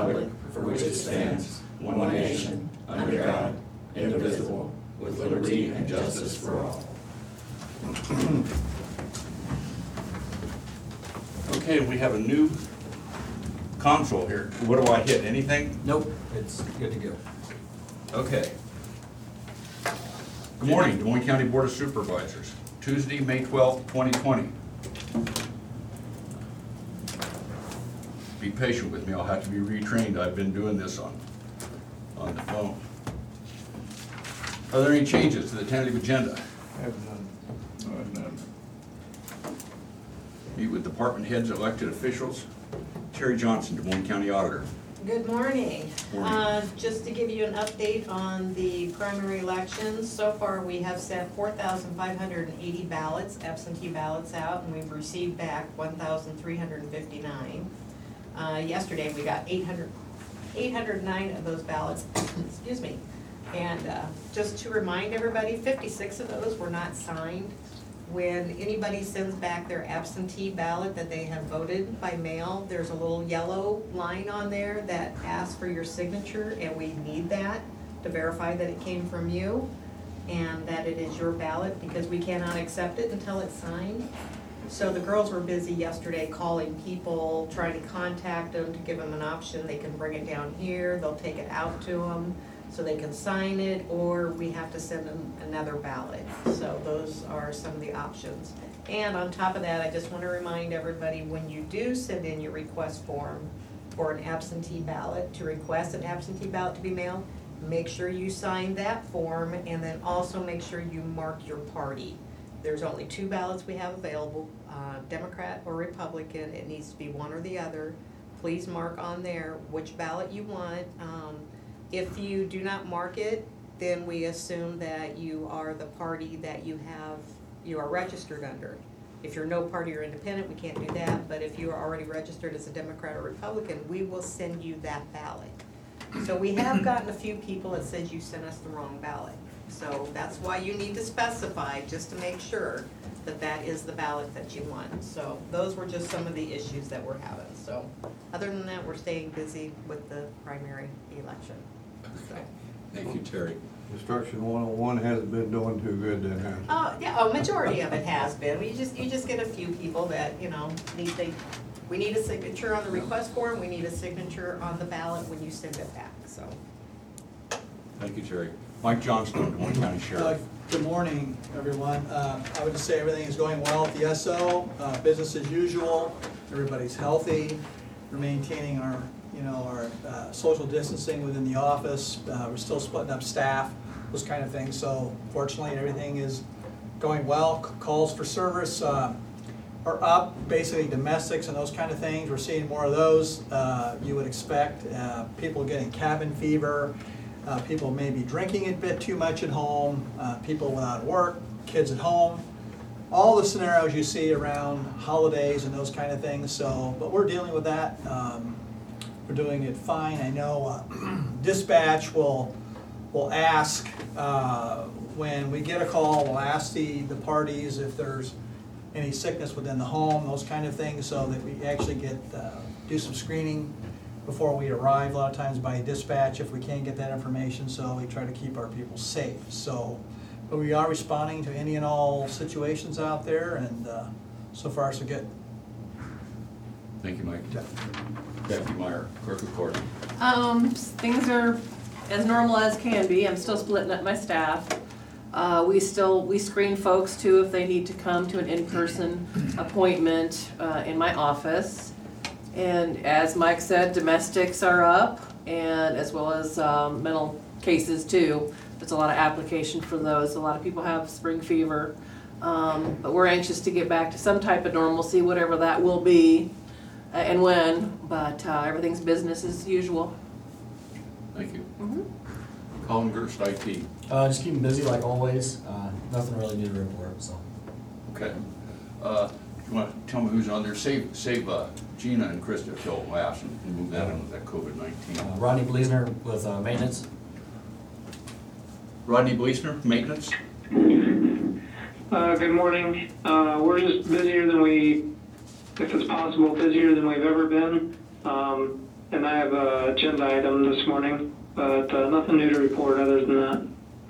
republic for which it stands, one nation, under God, indivisible, with liberty and justice for all. Okay, we have a new console here. What do I hit? Anything? Nope, it's good to go. Okay. Good morning, Des Moines County Board of Supervisors. Tuesday, May 12th, 2020. Be patient with me, I'll have to be retrained. I've been doing this on the phone. Are there any changes to the tentative agenda? I have none. I have none. Meet with department heads, elected officials. Terry Johnson, Des Moines County Auditor. Good morning. Morning. Just to give you an update on the primary elections, so far we have sent 4,580 ballots, absentee ballots out, and we've received back 1,359. Yesterday we got 809 of those ballots, excuse me. And just to remind everybody, 56 of those were not signed. When anybody sends back their absentee ballot that they have voted by mail, there's a little yellow line on there that asks for your signature, and we need that to verify that it came from you and that it is your ballot, because we cannot accept it until it's signed. So the girls were busy yesterday calling people, trying to contact them to give them an option. They can bring it down here, they'll take it out to them so they can sign it, or we have to send them another ballot. So those are some of the options. And on top of that, I just want to remind everybody, when you do send in your request form for an absentee ballot, to request an absentee ballot to be mailed, make sure you sign that form, and then also make sure you mark your party. There's only 2 ballots we have available, Democrat or Republican. It needs to be one or the other. Please mark on there which ballot you want. If you do not mark it, then we assume that you are the party that you are registered under. If you're no party or independent, we can't do that, but if you are already registered as a Democrat or Republican, we will send you that ballot. So we have gotten a few people that says you sent us the wrong ballot. So that's why you need to specify, just to make sure that that is the ballot that you want. So those were just some of the issues that we're having. So other than that, we're staying busy with the primary election. Okay. Thank you, Terry. Construction 101 hasn't been doing too good then, has it? Yeah, majority of it has been. You just get a few people that, we need a signature on the request form, we need a signature on the ballot when you send it back, so. Thank you, Terry. Mike Johnston, Des Moines County Sheriff. Good morning, everyone. I would just say everything is going well at the SO, business as usual. Everybody's healthy. We're maintaining our social distancing within the office. We're still splitting up staff, those kind of things. So fortunately, everything is going well. Calls for service are up, basically domestics and those kind of things. We're seeing more of those. You would expect people getting cabin fever. People may be drinking a bit too much at home, people without work, kids at home, all the scenarios you see around holidays and those kind of things. So, but we're dealing with that. We're doing it fine. I know dispatch will ask, when we get a call, we'll ask the parties if there's any sickness within the home, those kind of things, so that we actually do some screening before we arrive, a lot of times by dispatch if we can't get that information, so we try to keep our people safe. So, but we are responding to any and all situations out there, and so far so good. Thank you, Mike. Becky Meyer, Clerk of Court. Things are as normal as can be. I'm still splitting up my staff. We screen folks too if they need to come to an in-person appointment in my office. And as Mike said, domestics are up, and as well as mental cases too. There's a lot of application for those. A lot of people have spring fever. But we're anxious to get back to some type of normalcy, whatever that will be and when. But everything's business as usual. Thank you. Colin Gerst, IT. Just keeping busy like always. Nothing really new to report, so. Okay. You want to tell me who's on there? Save Gina and Krista till last and move that in with that COVID-19. Rodney Bleasner with maintenance. Rodney Bleasner, maintenance. Good morning. We're just busier than if it's possible, busier than we've ever been. and I have a agenda item this morning, but nothing new to report other than that.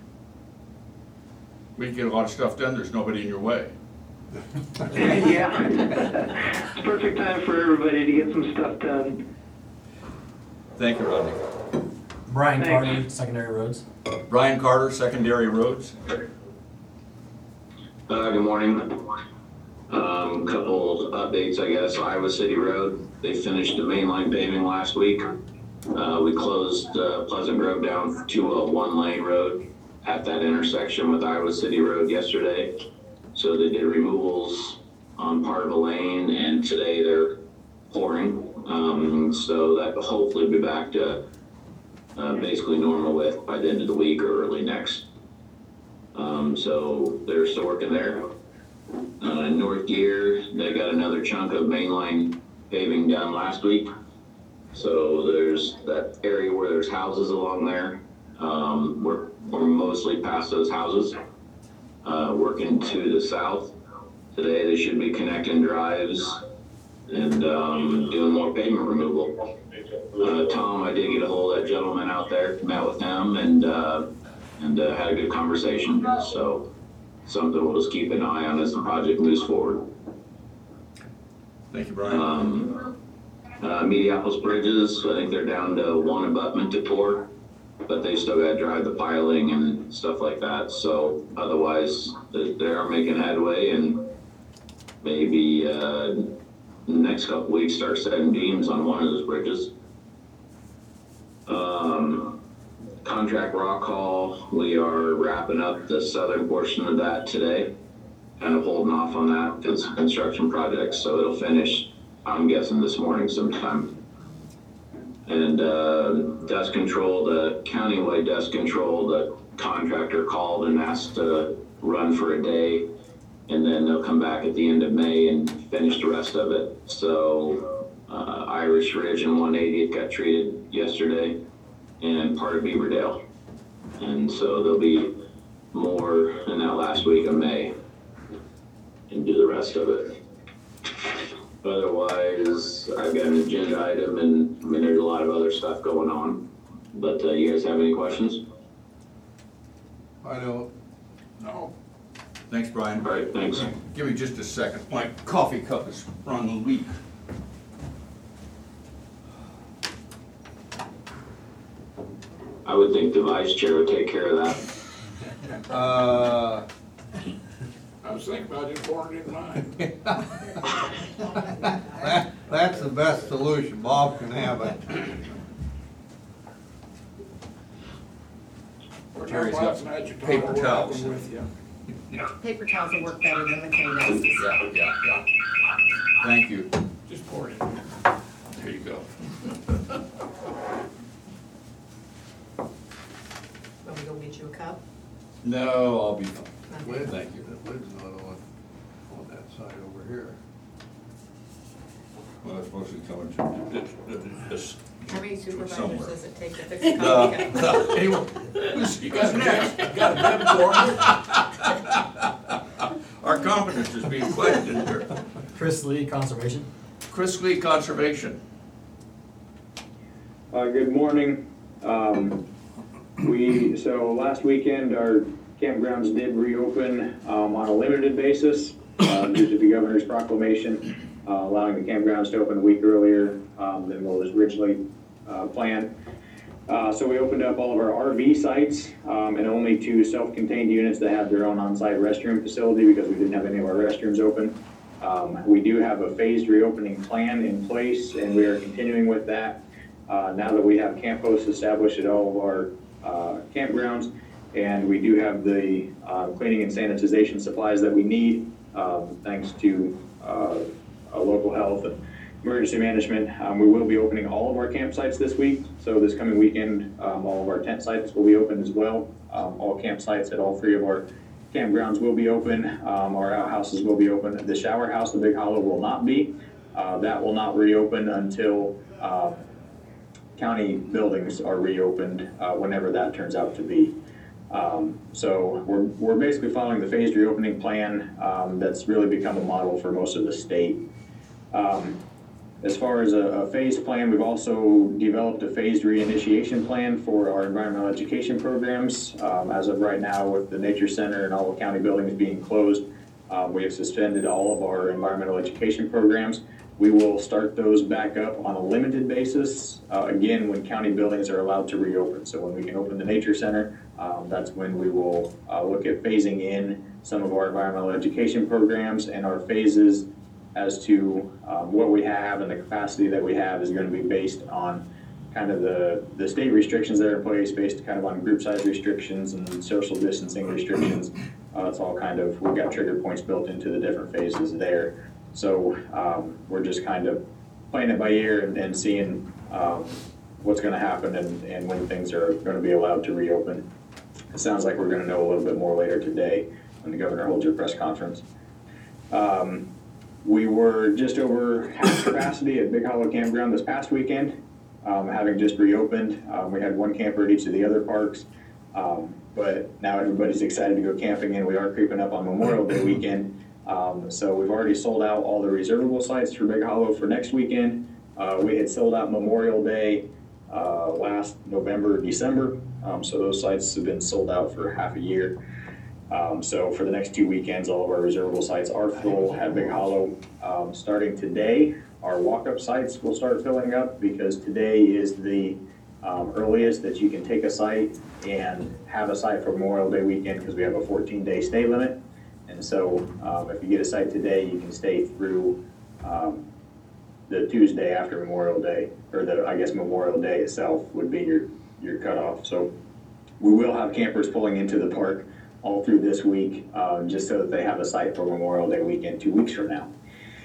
We get a lot of stuff done, there's nobody in your way. Yeah. It's perfect time for everybody to get some stuff done. Thank you, Rodney. Brian Thanks. Carter, secondary roads. Brian Carter, Secondary Roads. Good morning. Couple updates, I guess. Iowa City Road, they finished the mainline paving last week. We closed Pleasant Grove down to a one-lane road at that intersection with Iowa City Road yesterday. So they did removals on part of a lane, and today they're pouring. So that will hopefully be back to basically normal width by the end of the week or early next. So they're still working there. North Gear, they got another chunk of mainline paving done last week. So there's that area where there's houses along there. We're mostly past those houses. Working to the south. Today they should be connecting drives and doing more pavement removal. Tom, I did get a hold of that gentleman out there, met with him, and had a good conversation. So something we'll just keep an eye on as the project moves forward. Thank you, Brian. Mediapolis Bridges, I think they're down to one abutment to pour, but they still got to drive the piling and stuff like that. So otherwise, they are making headway, and maybe next couple weeks start setting beams on one of those bridges. Contract rock haul, we are wrapping up the southern portion of that today. Kind of holding off on that. It's a construction project, so it'll finish, I'm guessing, this morning sometime. And dust control, the countywide dust control, the contractor called and asked to run for a day, and then they'll come back at the end of May and finish the rest of it. So Irish Ridge and 180th got treated yesterday, and part of Beaverdale. And so there'll be more in that last week of May and do the rest of it. Otherwise, I've got an agenda item, and I mean, there's a lot of other stuff going on. But you guys have any questions? I don't. No. Thanks, Brian. All right, thanks. Give me just a second. My coffee cup is run a leak. I would think the vice chair would take care of that. I was thinking about just pouring it in mine. That's the best solution. Bob can have it. Terry's got paper towels. With you. Paper towels will work better than the Kleenexes. Yeah. Thank you. Just pour it in. There you go. Want me to go get you a cup? No, I'll be fine. Okay. Thank you. The lid's not on that side over here. Well, it's supposed to come into this. How many supervisors somewhere. does it take to fix a coffee cup? Anyway, You got a bed for me? our competence is being questioned here. Chris Lee, Conservation. Chris Lee, Conservation. Good morning. So last weekend, our campgrounds did reopen on a limited basis due to the governor's proclamation allowing the campgrounds to open a week earlier than what was originally planned. So we opened up all of our RV sites and only 2 self-contained units that have their own on-site restroom facility because we didn't have any of our restrooms open. We do have a phased reopening plan in place, and we are continuing with that now that we have camp hosts established at all of our campgrounds, and we do have the cleaning and sanitization supplies that we need thanks to local health and emergency management. We will be opening all of our campsites this week, so this coming weekend all of our tent sites will be open as well. All campsites at all 3 of our campgrounds will be open. Our outhouses will be open. The shower house, the Big Hollow, will not be. That will not reopen until county buildings are reopened, whenever that turns out to be. So we're basically following the phased reopening plan that's really become a model for most of the state. As far as a phase plan, we've also developed a phased reinitiation plan for our environmental education programs. As of right now, with the Nature Center and all the county buildings being closed, we have suspended all of our environmental education programs. We will start those back up on a limited basis, again, when county buildings are allowed to reopen. So when we can open the Nature Center, that's when we will look at phasing in some of our environmental education programs, and our phases as to what we have and the capacity that we have is going to be based on kind of the state restrictions that are in place, based kind of on group size restrictions and social distancing restrictions. It's all kind of, we've got trigger points built into the different phases there. So we're just kind of playing it by ear and seeing what's going to happen and when things are going to be allowed to reopen. It sounds like we're going to know a little bit more later today when the governor holds her press conference. We were just over half capacity at Big Hollow Campground this past weekend, having just reopened. We had one camper at each of the other parks, but now everybody's excited to go camping, and we are creeping up on Memorial Day weekend. So we've already sold out all the reservable sites for Big Hollow for next weekend. We had sold out Memorial Day last November, December, so those sites have been sold out for half a year. So for the next 2 weekends, all of our reservable sites are full at Big Hollow. Starting today, our walk-up sites will start filling up, because today is the earliest that you can take a site and have a site for Memorial Day weekend, because we have a 14-day stay limit. And so if you get a site today, you can stay through the Tuesday after Memorial Day, or Memorial Day itself would be your cutoff. So we will have campers pulling into the park all through this week, just so that they have a site for Memorial Day weekend 2 weeks from now.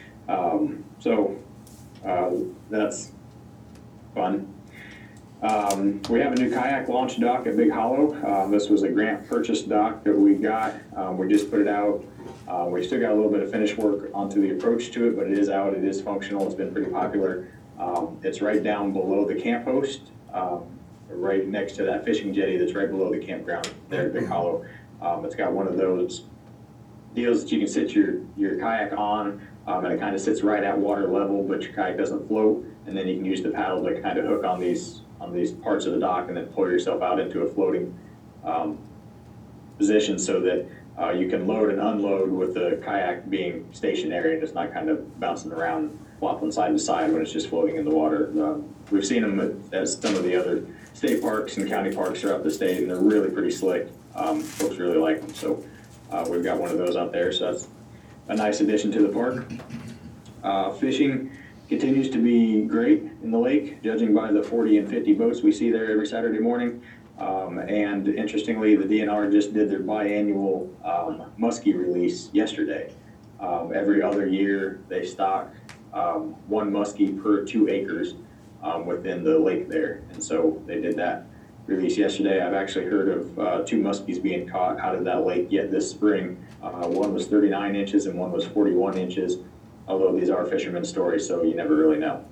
That's fun. We have a new kayak launch dock at Big Hollow. This was a grant purchase dock that we got. We just put it out. We still got a little bit of finish work onto the approach to it, but it is out, it is functional, it's been pretty popular. It's right down below the camp host, right next to that fishing jetty that's right below the campground there at Big Hollow. It's got one of those deals that you can sit your kayak on, and it kind of sits right at water level, but your kayak doesn't float, and then you can use the paddle to kind of hook on these parts of the dock and then pull yourself out into a floating position, so that you can load and unload with the kayak being stationary and it's not kind of bouncing around, flopping side to side when it's just floating in the water. We've seen them at some of the other state parks and county parks throughout the state, and they're really pretty slick. Folks really like them, so we've got one of those out there, so that's a nice addition to the park. Fishing continues to be great in the lake, judging by the 40 and 50 boats we see there every Saturday morning. And interestingly, the DNR just did their biannual muskie release yesterday. Every other year, they stock one muskie per 2 acres within the lake there, and so they did that release yesterday. I've actually heard of 2 muskies being caught out of that lake yet this spring. One was 39 inches and one was 41 inches, although these are fishermen's stories, so you never really know.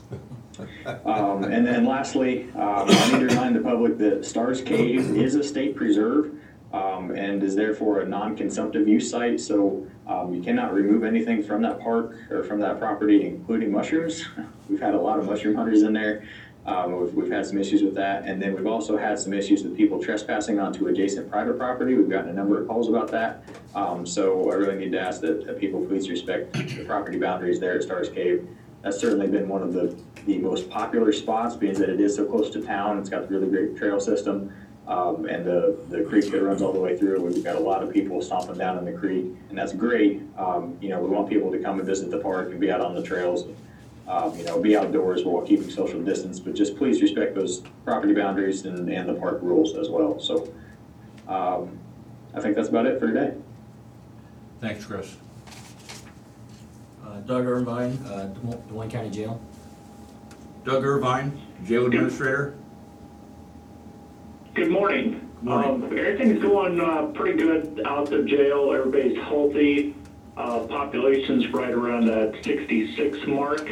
And then lastly, I need to remind the public that Stars Cave is a state preserve and is therefore a non-consumptive use site, so you cannot remove anything from that park or from that property, including mushrooms. We've had a lot of mushroom hunters in there. We've had some issues with that, and then we've also had some issues with people trespassing onto adjacent private property. We've gotten a number of calls about that, so I really need to ask that people please respect the property boundaries there at Stars Cave. That's certainly been one of the most popular spots, being that it is so close to town. It's got a really great trail system, and the creek that runs all the way through. We've got a lot of people stomping down in the creek, and that's great. We want people to come and visit the park and be out on the trails, be outdoors while keeping social distance, but just please respect those property boundaries and the park rules as well. So I think that's about it for today. Thanks, Chris. Doug Irvine, Des Moines County Jail. Doug Irvine, Jail Administrator. Good morning. Morning. Everything's going pretty good out the jail. Everybody's healthy. Population's right around that 66 mark.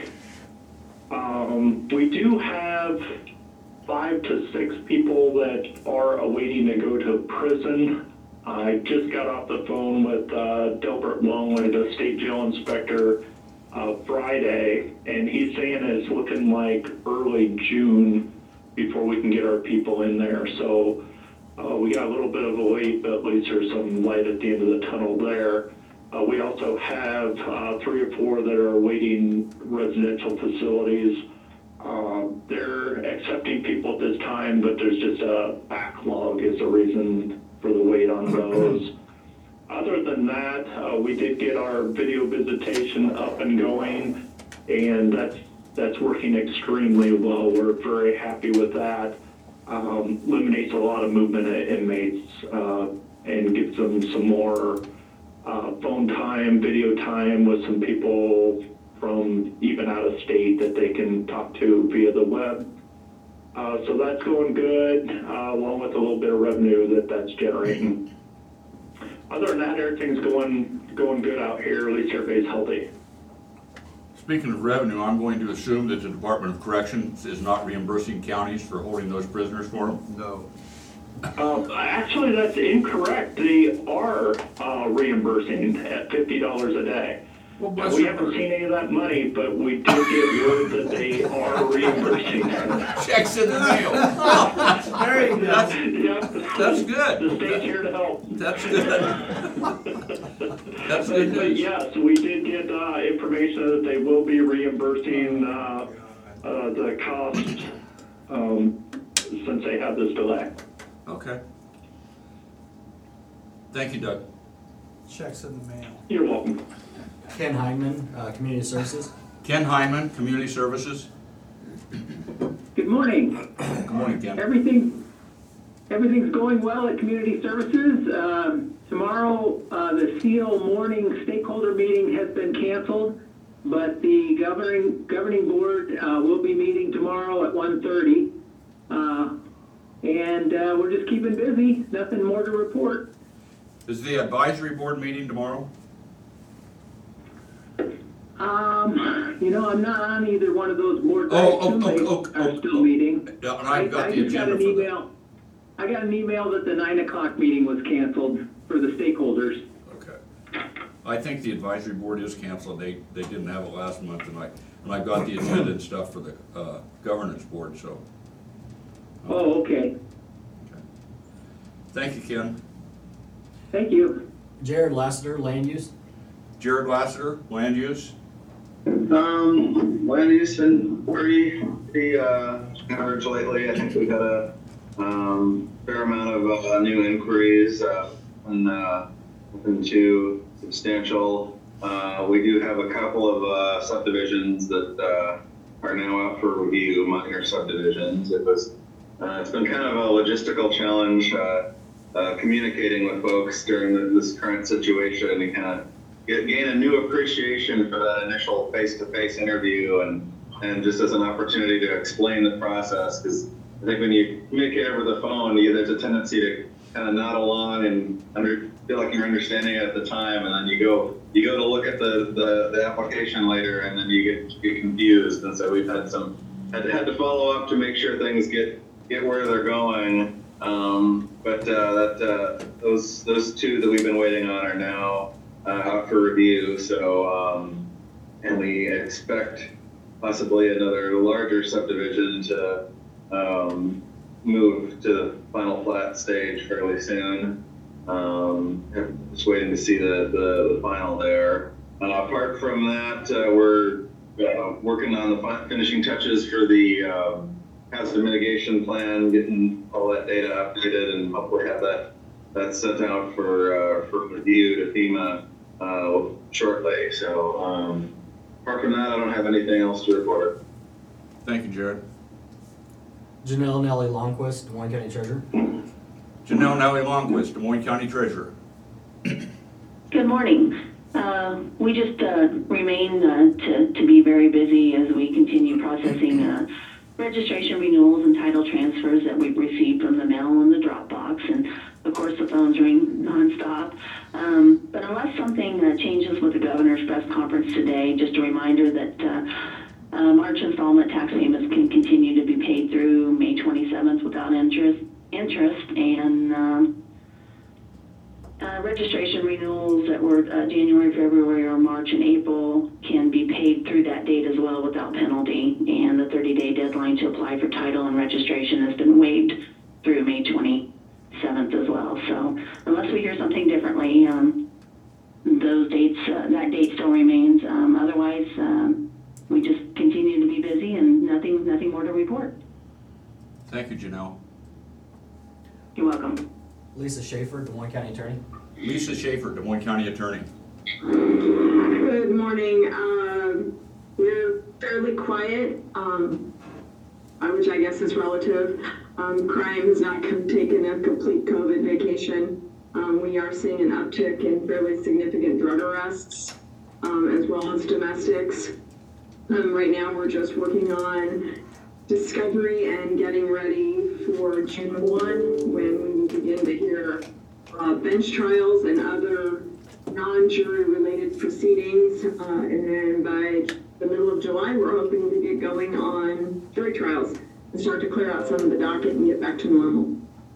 We do have 5 to 6 people that are awaiting to go to prison. I just got off the phone with Delbert Longley, the state jail inspector, Friday, and he's saying it's looking like early June before we can get our people in there. So we got a little bit of a wait, but at least there's some light at the end of the tunnel there. We also have 3 or 4 that are awaiting residential facilities. They're accepting people at this time, but there's just a backlog is the reason for the wait on those. Other than that, we did get our video visitation up and going, and that's working extremely well. We're very happy with that. Eliminates a lot of movement of inmates and gives them some more phone time, video time with some people from even out of state that they can talk to via the web. So that's going good, along with a little bit of revenue that's generating. Other than that, everything's going good out here. At least everybody's healthy. Speaking of revenue, I'm going to assume that the Department of Corrections is not reimbursing counties for holding those prisoners for them? No. Actually, that's incorrect. They are reimbursing at $50 a day. Well, Now, we haven't seen any of that money, but we did get word that they are reimbursing. Checks in the mail. There you go. Yep. That's good. The state's here to help. That's good. That's good But news. yes, we did get information that they will be reimbursing the cost since they have this delay. Okay. Thank you, Doug. Checks in the mail. You're welcome. Ken Heinman, Community Services. Ken Hyman, Community Services. Good morning. Good morning, Ken. Everything's going well at Community Services. Tomorrow, the SEAL morning stakeholder meeting has been canceled, but the governing board will be meeting tomorrow at 1:30. And we're just keeping busy. Nothing more to report. Is the advisory board meeting tomorrow? I'm not on either one of those boards. They are still meeting. Yeah, and I've got the agenda for that. I got an email that the 9 o'clock meeting was canceled for the stakeholders. Okay. I think the advisory board is canceled. They didn't have it last month, and I got the agenda and stuff for the governance board, so. Oh, okay. Thank you, Ken. Thank you. Jared Lassiter, Land Use. Jared Lassiter, Land Use. Land use been pretty average lately. I think we've had a fair amount of new inquiries and nothing too substantial. We do have a couple of subdivisions that are now up for review, minor subdivisions. It's been kind of a logistical challenge communicating with folks during this current situation and kind of gain a new appreciation for that initial face-to-face interview and just as an opportunity to explain the process, because I think when you communicate over the phone, there's a tendency to kind of nod along and feel like you're understanding it at the time, and then you go to look at the application later, and then you get confused. And so we've had to follow up to make sure things get where they're going. But those two that we've been waiting on are now out for review. So and we expect possibly another larger subdivision to move to the final plat stage fairly soon. Just waiting to see the final there. Apart from that, we're working on the finishing touches for the hazard mitigation plan, getting all that data updated, and hopefully have that sent out for review to FEMA shortly. So apart from that, I don't have anything else to report. Thank you, Jared. Janelle Nellie Longquist, Des Moines County Treasurer. Janelle Nellie Longquist, Des Moines County Treasurer. Good morning. We just remain to be very busy as we continue processing registration renewals and title transfers that we've received from the mail and the Dropbox, and of course the phones ring nonstop. But unless something changes with the governor's press conference today, just a reminder that March installment tax payments can continue to be paid through May 27th without interest, and registration renewals that were January, February, or March and April can be paid through that date as well without penalty. And the 30-day deadline to apply for title and registration has been waived through May 27th as well. So unless we hear something differently, those dates, that date still remains. Otherwise, we just continue to be busy and nothing more to report. Thank you, Janelle. You're welcome. Lisa Schaefer, Des Moines County Attorney. Lisa Schaefer, Des Moines County Attorney. Good morning. We're fairly quiet, which I guess is relative. Crime has not taken a complete COVID vacation. We are seeing an uptick in fairly significant drug arrests, as well as domestics. Right now, we're just working on discovery and getting ready for June 1, when we will begin to hear bench trials and other non-jury related proceedings. And then by the middle of July, we're hoping to get going on jury trials and start to clear out some of the docket and get back to normal.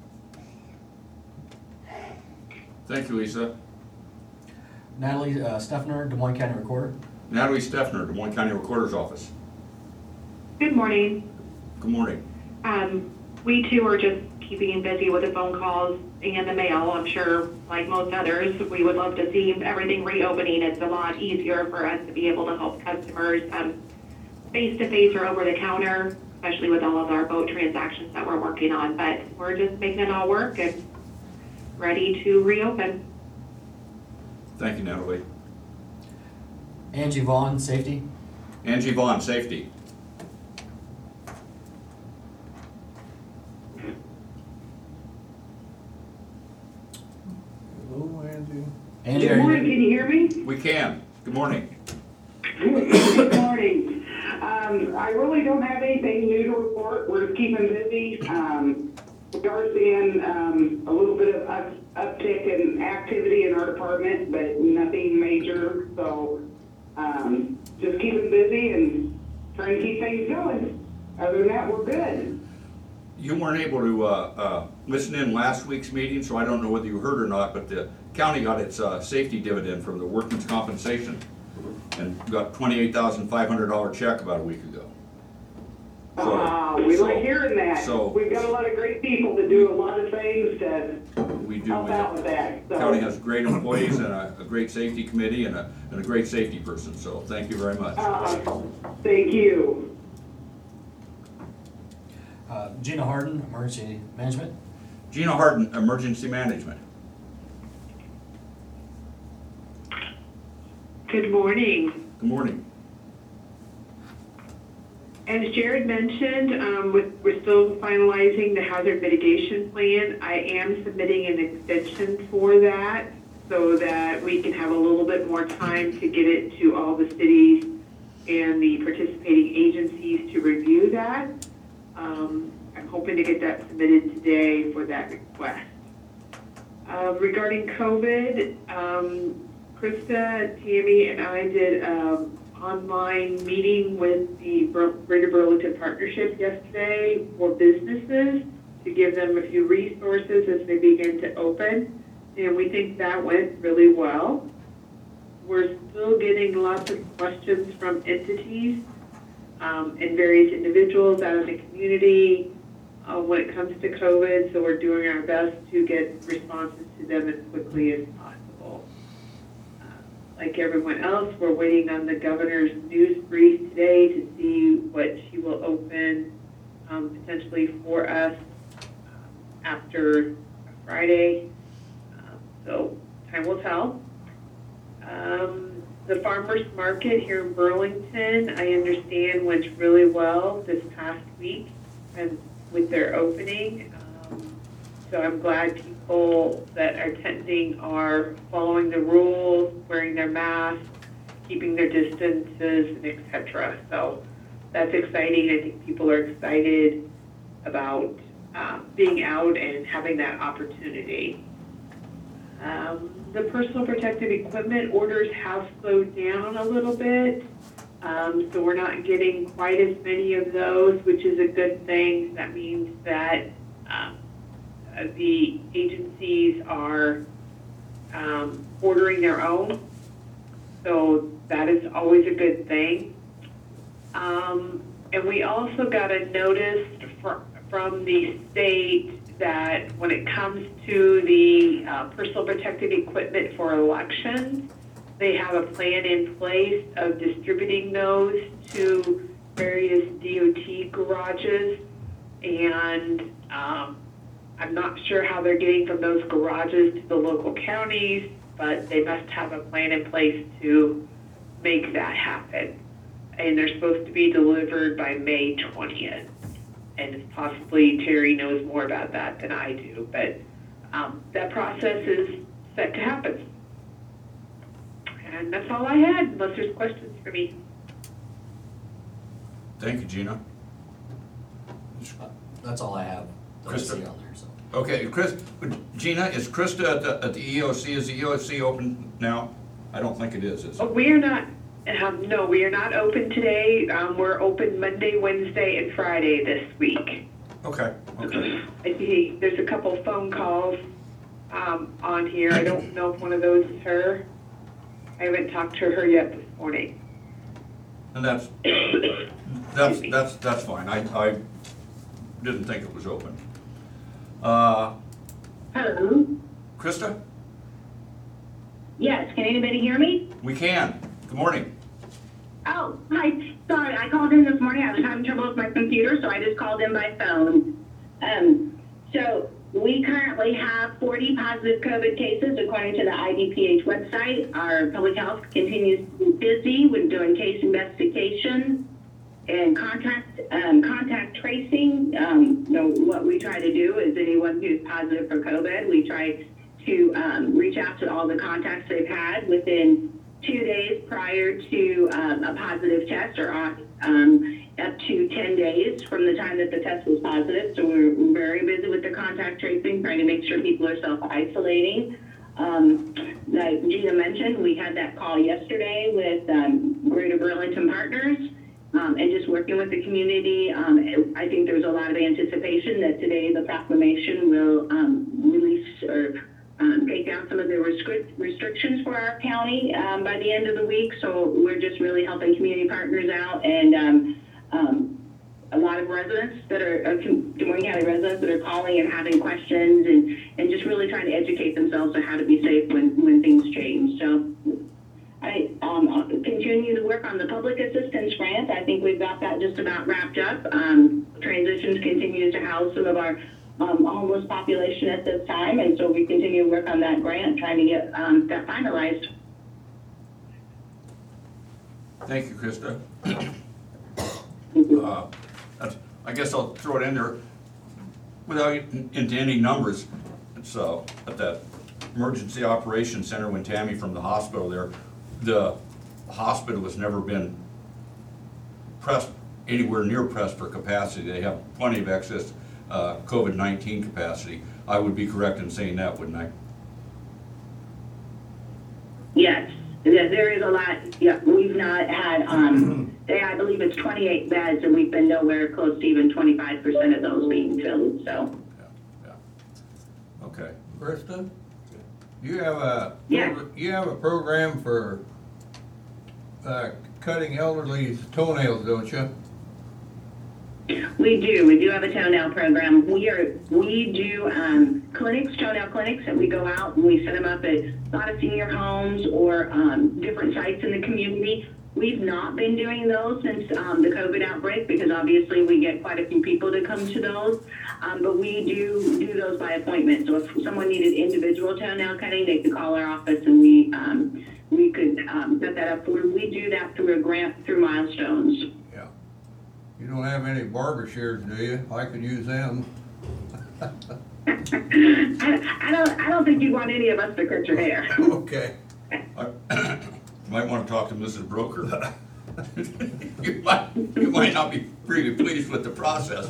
Thank you, Lisa. Natalie Steffner, Des Moines County Recorder. Natalie Steffner, Des Moines County Recorder's Office. Good morning. Good morning. We too are just keeping busy with the phone calls and the mail. I'm sure, like most others, we would love to see everything reopening. It's a lot easier for us to be able to help customers face-to-face or over-the-counter, especially with all of our boat transactions that we're working on. But we're just making it all work and ready to reopen. Thank you, Natalie. Angie Vaughn, Safety. Angie Vaughn, Safety. Hello, Angie. Angie, Good morning, can you hear me? We can. Good morning. Good morning. I really don't have anything new to report. We're just keeping busy. We are seeing a little bit of uptick in activity in our department, but nothing major. So just keeping busy and trying to keep things going. Other than that, we're good. You weren't able to listen in last week's meeting, so I don't know whether you heard or not, but the county got its safety dividend from the workers' compensation and got $28,500 check about a week ago. We like hearing that. So we've got a lot of great people that do a lot of things to help out with that. So. The county has great employees and a great safety committee and a great safety person, so thank you very much. Thank you. Gina Harden, Emergency Management. Gina Harden, Emergency Management. Good morning. Good morning. As Jared mentioned, we're still finalizing the hazard mitigation plan. I am submitting an extension for that so that we can have a little bit more time to get it to all the cities and the participating agencies to review that. I'm hoping to get that submitted today for that request. Regarding COVID, Krista, Tammy, and I did an online meeting with the Greater Burlington Partnership yesterday for businesses to give them a few resources as they begin to open, and we think that went really well. We're still getting lots of questions from entities and various individuals out in the community when it comes to COVID, so we're doing our best to get responses to them as quickly as possible. Like everyone else, we're waiting on the governor's news brief today to see what she will open potentially for us after Friday. So time will tell. The farmers market here in Burlington, I understand, went really well this past week and with their opening. So I'm glad people that are attending are following the rules, wearing their masks, keeping their distances, and etc. So that's exciting. I think people are excited about being out and having that opportunity. The personal protective equipment orders have slowed down a little bit, so we're not getting quite as many of those, which is a good thing. That means that the agencies are ordering their own. So that is always a good thing. And we also got a notice from the state that when it comes to the personal protective equipment for elections, they have a plan in place of distributing those to various DOT garages. And I'm not sure how they're getting from those garages to the local counties, but they must have a plan in place to make that happen. And they're supposed to be delivered by May 20th. And possibly Terry knows more about that than I do, but that process is set to happen. And that's all I had, unless there's questions for me. Thank you, Gina. That's all I have that I Krista. see on there, so. Okay, Gina, is Krista at the EOC? Is the EOC open now? I don't think it is Oh, it? we are not, no, we are not open today. We're open Monday, Wednesday, and Friday this week. Okay, okay. I see there's a couple phone calls on here. I don't know if one of those is her. I haven't talked to her yet this morning. And that's fine. I didn't think it was open. Hello? Krista? Yes, can anybody hear me? We can. Good morning. Oh, hi. Sorry, I called in this morning. I was having trouble with my computer, so I just called in by phone. So we currently have 40 positive COVID cases according to the IDPH website. Our public health continues to be busy with doing case investigation and contact tracing. What we try to do is anyone who's positive for COVID, we try to reach out to all the contacts they've had within 2 days prior to a positive test, or up to 10 days from the time that the test was positive. So we're very busy with the contact tracing, trying to make sure people are self-isolating. Like Gina mentioned, we had that call yesterday with Greater Burlington Partners, and just working with the community. I think there's a lot of anticipation that today the proclamation will release or take down some of the restrictions for our county by the end of the week. So we're just really helping community partners out, and a lot of residents that are Des Moines County residents that are calling and having questions, and just really trying to educate themselves on how to be safe when things change. So I continue to work on the public assistance grant. I think we've got that just about wrapped up. Transitions continues to house some of our homeless population at this time, and so we continue to work on that grant, trying to get that finalized. Thank you, Krista. I guess I'll throw it in there without into any numbers. It's at that emergency operations center when Tammy from the hospital there, the hospital has never been pressed anywhere near pressed for capacity. They have plenty of excess COVID-19 capacity. I would be correct in saying that, wouldn't I? Yes, there is a lot. Yeah, we've not had, I believe it's 28 beds, and we've been nowhere close to even 25% of those being filled, so. Yeah. Okay. Krista, you have a Yeah. you have a program for cutting elderly's toenails, don't you? We do have a toenail program. We do clinics, toenail clinics, that we go out and we set them up at a lot of senior homes or different sites in the community. We've not been doing those since the COVID outbreak, because obviously we get quite a few people to come to those. But we do those by appointment. So if someone needed individual toenail cutting, they could call our office and we could set that up for them. We do that through a grant through Milestones. Yeah. You don't have any barber shears, do you? I could use them. I don't think you'd want any of us to cut your hair. Okay. Might want to talk to Mrs. Broker. you might not be really pleased with the process.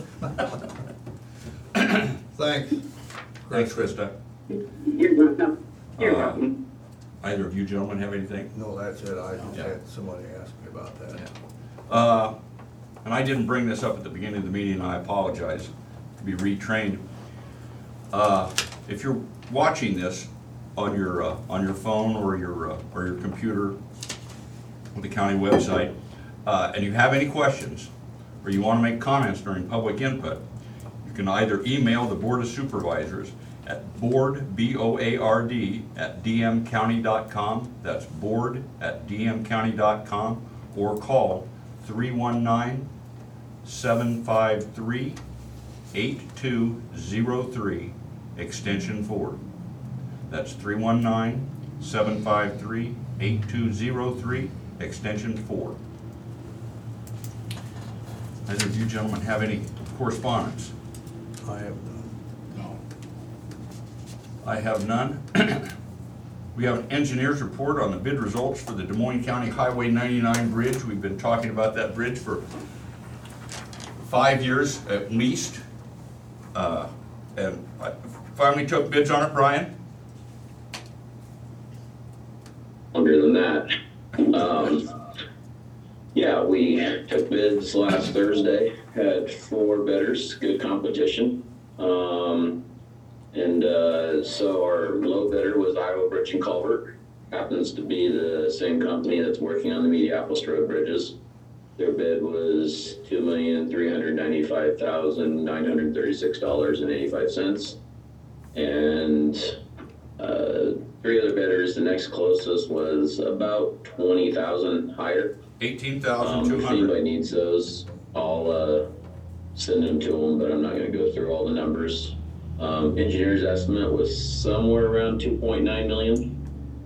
Thanks. Thanks, Krista. You're welcome. You're welcome. Either of you gentlemen have anything? No, that's it. I just had somebody ask me about that. Yeah. And I didn't bring this up at the beginning of the meeting, and I apologize, to be retrained. If you're watching this, on your phone or your computer, on the county website, and you have any questions, or you want to make comments during public input, you can either email the Board of Supervisors at board, B-O-A-R-D, @dmcounty.com, that's board@dmcounty.com, or call 319-753-8203, extension 4. That's 319-753-8203, extension 4. Either of you gentlemen have any correspondence? I have none. I have none. We have an engineer's report on the bid results for the Des Moines County Highway 99 bridge. We've been talking about that bridge for 5 years at least. And I finally took bids on it, Brian. Longer than that. Yeah, we took bids last Thursday, had 4 bidders, good competition. So our low bidder was Iowa Bridge and Culvert. Happens to be the same company that's working on the Mediapolis Road bridges. Their bid was $2,395,936.85. And 3 other bidders, the next closest was about 20,000 higher. 18,200. If anybody needs those, I'll send them to them, but I'm not going to go through all the numbers. Engineer's estimate was somewhere around 2.9 million,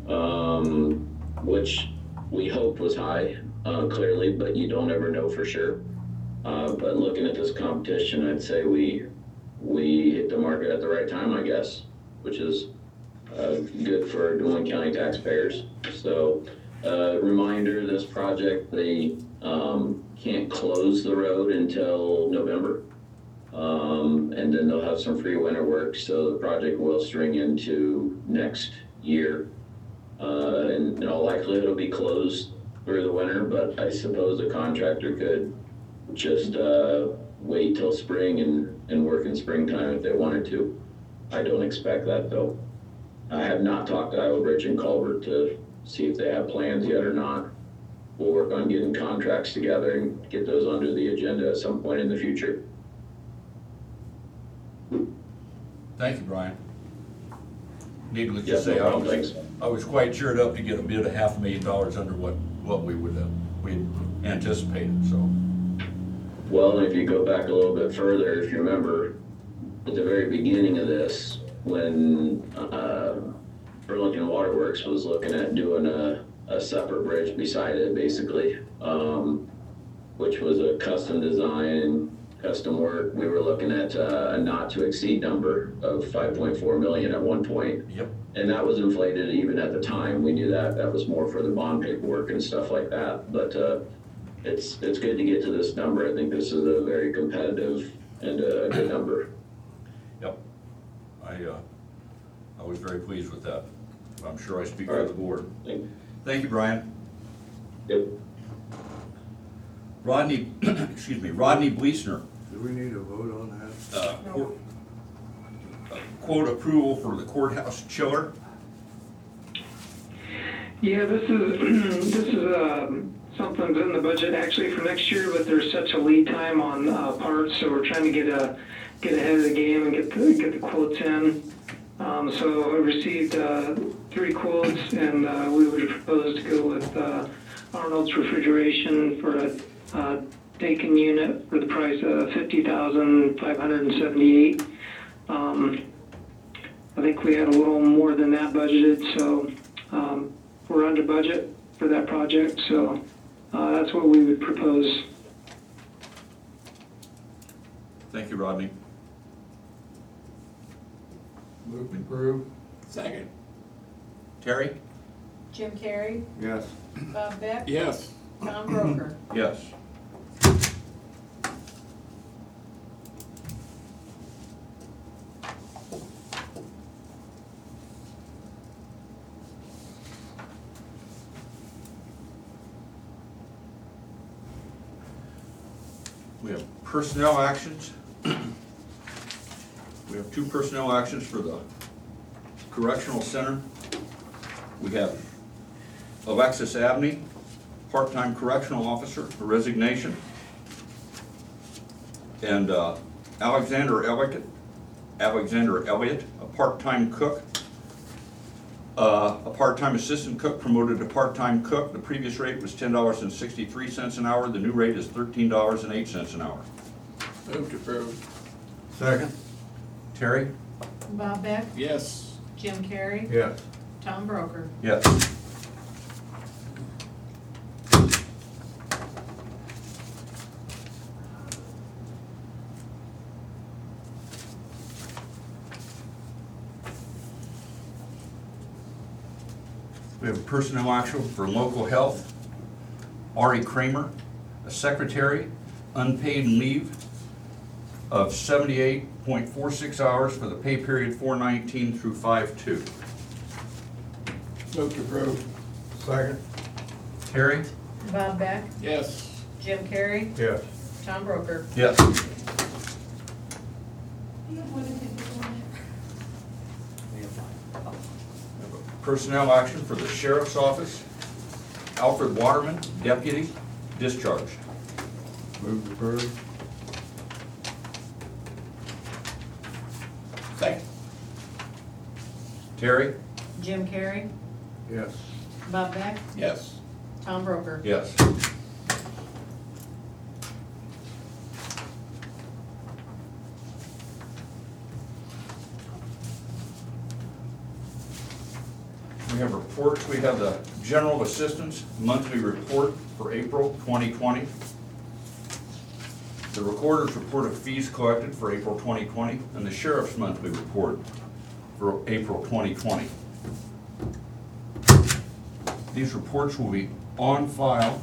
which we hoped was high, clearly, but you don't ever know for sure. But looking at this competition, I'd say we hit the market at the right time, I guess, which is good for Des Moines County taxpayers. So, reminder, this project, they can't close the road until November. And then they'll have some free winter work, so the project will string into next year. And in all likelihood, it'll be closed through the winter, but I suppose a contractor could just wait till spring and work in springtime if they wanted to. I don't expect that, though. I have not talked to Iowa Bridge and Culvert to see if they have plans yet or not. We'll work on getting contracts together and get those under the agenda at some point in the future. Thank you, Brian. Needless to Yes, say, no problem, thanks. I was quite cheered up to get a bid of $500,000 under what we anticipated, so. Well, if you go back a little bit further, if you remember, at the very beginning of this, when Burlington Waterworks was looking at doing a separate bridge beside it, basically, which was a custom design, custom work, we were looking at a not to exceed number of 5.4 million at one point. Yep. And that was inflated even at the time. We knew that was more for the bond paperwork and stuff like that. But it's good to get to this number. I think this is a very competitive and a good number. Yep. I was very pleased with that. I'm sure I speak for the board. Thank you, Brian. Yep. Rodney, excuse me, Rodney Bleesner. Do we need a vote on that? Quote approval for the courthouse chiller. Yeah, this is something's in the budget actually for next year, but there's such a lead time on parts, so we're trying to get ahead of the game and get the quotes in. So I received 3 quotes, and we would propose to go with Arnold's Refrigeration for a Dakin unit for the price of $50,578. I think we had a little more than that budgeted, so we're under budget for that project, so that's what we would propose. Thank you, Rodney. Move to approve. Second. Terry? Jim Carrey, Yes. Bob Beck. Yes. Tom Broker. Yes. We have personnel actions. We have 2 personnel actions for the Correctional Center. We have Alexis Abney, part-time correctional officer, a resignation. And Alexander Elliott, a part-time cook, a part-time assistant cook promoted to part-time cook. The previous rate was $10.63 an hour. The new rate is $13.08 an hour. Move to approve. Second? Terry? Bob Beck? Yes. Jim Carrey? Yes. Tom Broker? Yes. We have a personnel action for local health. Ari Kramer, a secretary, unpaid leave of 78.46 hours for the pay period 4/19 through 5/2. Move to approve. Second? Terry? Bob Beck? Yes. Jim Carrey? Yes. Tom Broker? Yes. Personnel action for the sheriff's office. Alfred Waterman, deputy, discharged. Move to approve? Second. Terry? Jim Carrey? Yes. Bob Beck? Yes. Tom Broker? Yes. We have reports. We have the general assistance monthly report for April 2020. The recorder's report of fees collected for April 2020, and the sheriff's monthly report for April 2020. These reports will be on file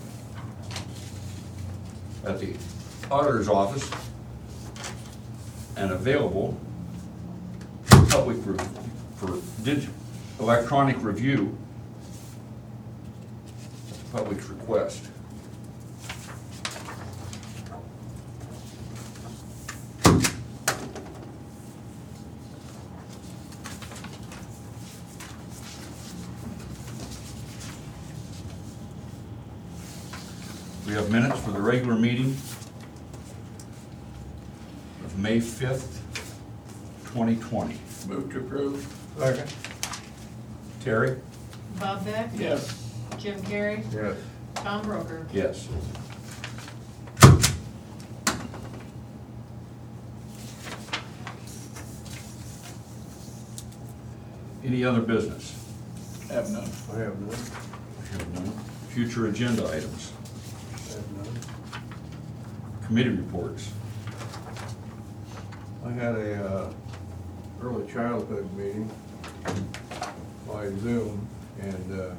at the auditor's office and available public for electronic review at the public's request. We have minutes for the regular meeting of May 5th, 2020. Move to approve. Second? Terry? Bob Beck? Yes. Jim Carrey? Yes. Tom Broker? Yes. Any other business? Have none. I have none. Have none. Future agenda items? Have none. Committee reports? I had a early childhood meeting by Zoom, and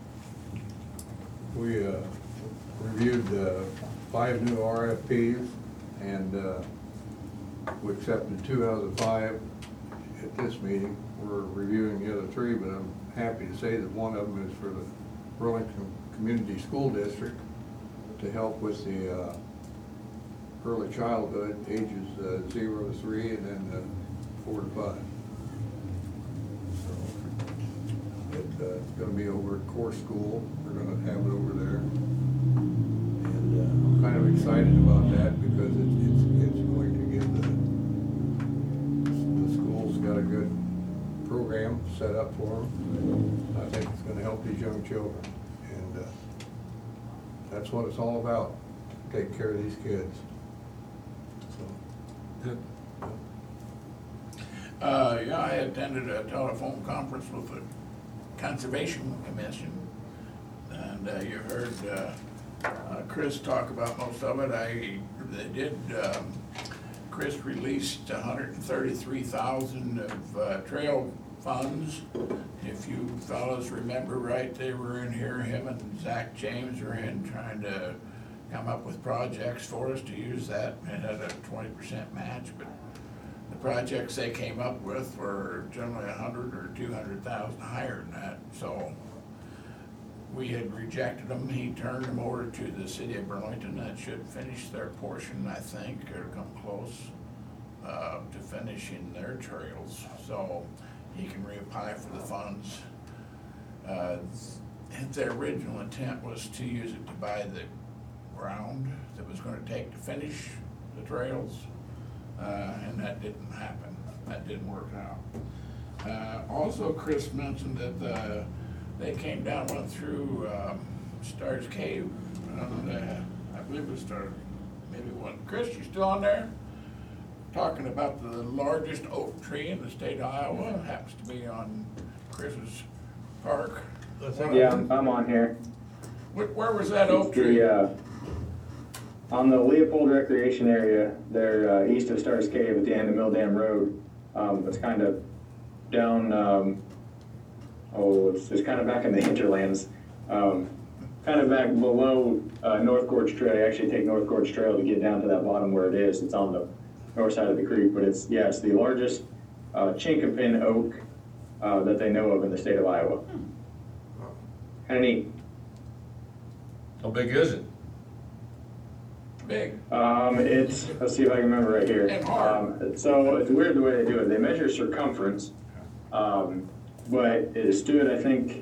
we reviewed 5 new RFPs, and we accepted 2 out of the 5 at this meeting. We're reviewing the other 3, but I'm happy to say that one of them is for the Burlington Community School District to help with the early childhood, ages 0 to 3, and then 4 to 5. So it's going to be over at Core School. We're going to have it over there, and I'm kind of excited about that because it's going to get the school's got a good program set up for them. I think it's going to help these young children, and that's what it's all about, take care of these kids. Good. Yeah, I attended a telephone conference with the Conservation Commission, and you heard Chris talk about most of it. Chris released $133,000 of trail funds. If you fellas remember right, they were in here, him and Zach James were in trying to come up with projects for us to use that. It had a 20% match, but the projects they came up with were generally 100 or 200,000 higher than that. So we had rejected them. He turned them over to the city of Burlington. That should finish their portion, I think, or come close to finishing their trails. So he can reapply for the funds. Their original intent was to use it to buy the ground that was gonna take to finish the trails, and that didn't happen. That didn't work out. Also, Chris mentioned that they came down, went through Stars Cave, and I believe it was maybe one. Chris, you still on there? Talking about the largest oak tree in the state of Iowa, happens to be on Chris's park. Yeah, I'm on here. Where was that oak tree? On the Leopold Recreation Area, there east of Stars Cave at the end of Mill Dam Road. It's kind of down, it's kind of back in the hinterlands. Kind of back below North Gorge Trail. You actually take North Gorge Trail to get down to that bottom where it is. It's on the north side of the creek, but it's the largest chinkapin oak that they know of in the state of Iowa. Kind of neat. How big is it? Big. Let's see if I can remember right here. So it's weird the way they do it. They measure circumference, but it stood, I think,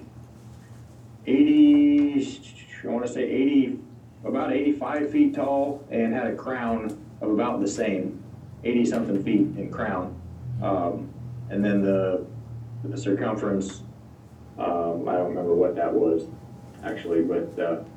about 85 feet tall, and had a crown of about the same, 80 something feet in crown. And then the circumference, I don't remember what that was actually, but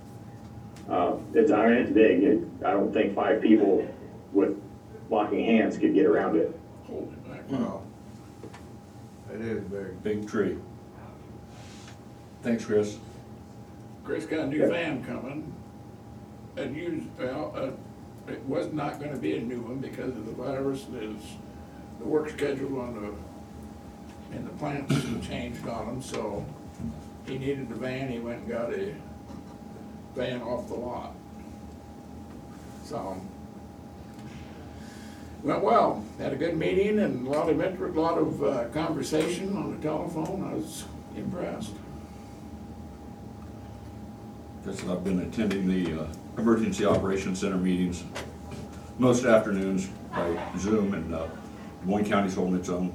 it's big. I don't think 5 people with locking hands could get around it. Holy mackerel. It is big. Big tree. Thanks, Chris. Chris got a new van coming. It was not gonna be a new one because of the virus. The work schedule in the plants changed on him, so he needed a van. He went and got a van off the lot. So, went well. Had a good meeting and a lot of conversation on the telephone. I was impressed. I've been attending the Emergency Operations Center meetings most afternoons by Zoom, and Des Moines County's holding its own.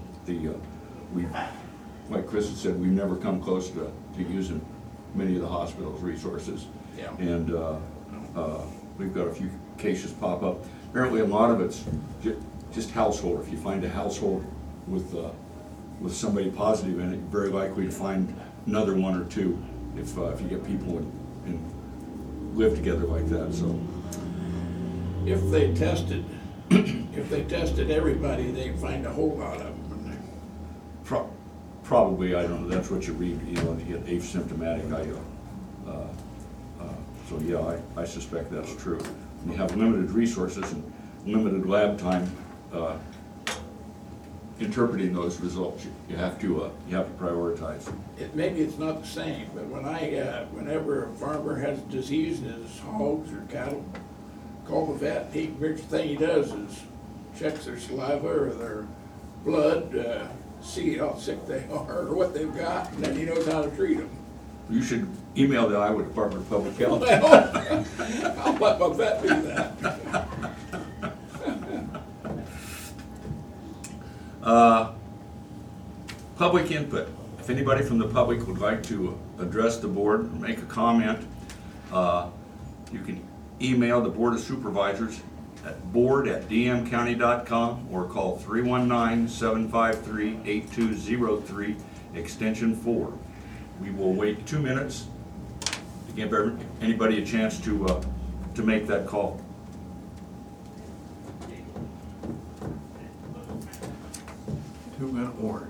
Like Chris had said, we've never come close to using many of the hospital's resources. Yeah. And we've got a few cases pop up. Apparently a lot of it's just household. If you find a household with somebody positive in it, you're very likely to find another one or two if you get people and live together like that. So if they tested everybody, they'd find a whole lot of them. Probably, I don't know. That's what you read. You get asymptomatic. So yeah, I suspect that's true. When you have limited resources and limited lab time interpreting those results, you have to prioritize. Maybe it's not the same, but whenever a farmer has disease in his hogs or cattle, call the vet. The first thing he does is checks their saliva or their blood, see how sick they are or what they've got, and then he knows how to treat them. You should email the Iowa Department of Public Health. Well, I'll let my vet do that. Public input. If anybody from the public would like to address the board or make a comment, you can email the Board of Supervisors at board@dmcounty.com or call 319-753-8203, extension 4. We will wait 2 minutes to give anybody a chance to make that call. Two-minute warning.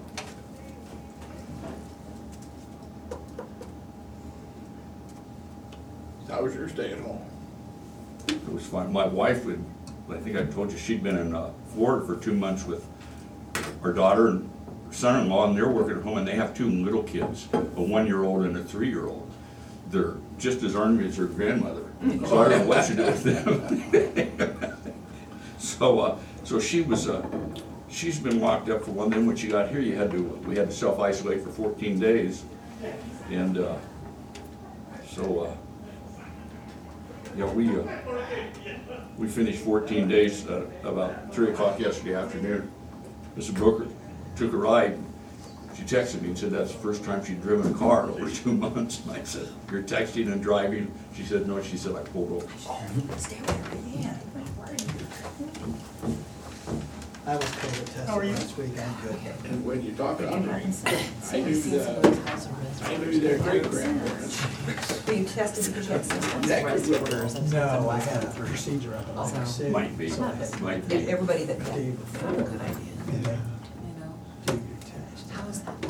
How was your stay at home? It was fine. My wife I think I told you, she'd been in Florida for 2 months with our daughter and son-in-law, and they're working at home, and they have 2 little kids, a 1-year-old and a 3-year-old. They're just as ornery as their grandmother, so I don't know what to do with them. So she's been locked up for one. Then when she got here, we had to self-isolate for 14 days, and we finished 14 days at about 3 o'clock yesterday afternoon. Mr. Brooker took a ride, she texted me and said that's the first time she'd driven a car in over 2 months. And I said, you're texting and driving? She said, no, she said, I pulled over. I was COVID tested last week, I'm good. And when you talk about I knew their great grandparents. Were you tested because you had symptoms? No, I had a procedure up in Iowa. Might be, might be. Everybody that Day before. good idea. Yeah. You know, Take your test. How is that?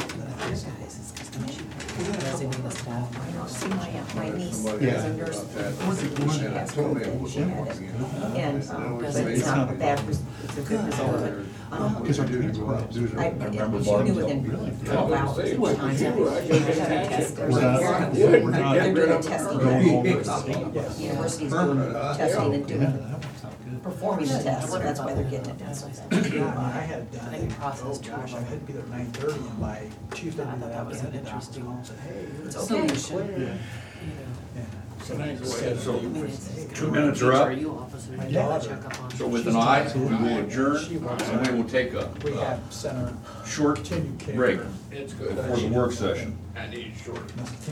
I know, see my niece Somebody is a asked me nurse. about that. Wasn't And she I has told me it COVID, was she had up it. again. And, I know but it's it's not a amazing. bad, it's a good result, but, What you do to go out and do I, that. she knew within 12 hours, it was time to have a test. There's a they're doing testing all over. University's doing testing and doing, performing the test, so that's why they're getting it done. I had it done. I had to be there at 9:30 and by Tuesday, that was an interesting. Said, hey, It's you're okay. clear. Yeah. So I said, So, hey, 2 minutes are up. my daughter, So with an eye, we will adjourn, and we will take a rehab center, short continued care. break It's good. for the work session. I need short.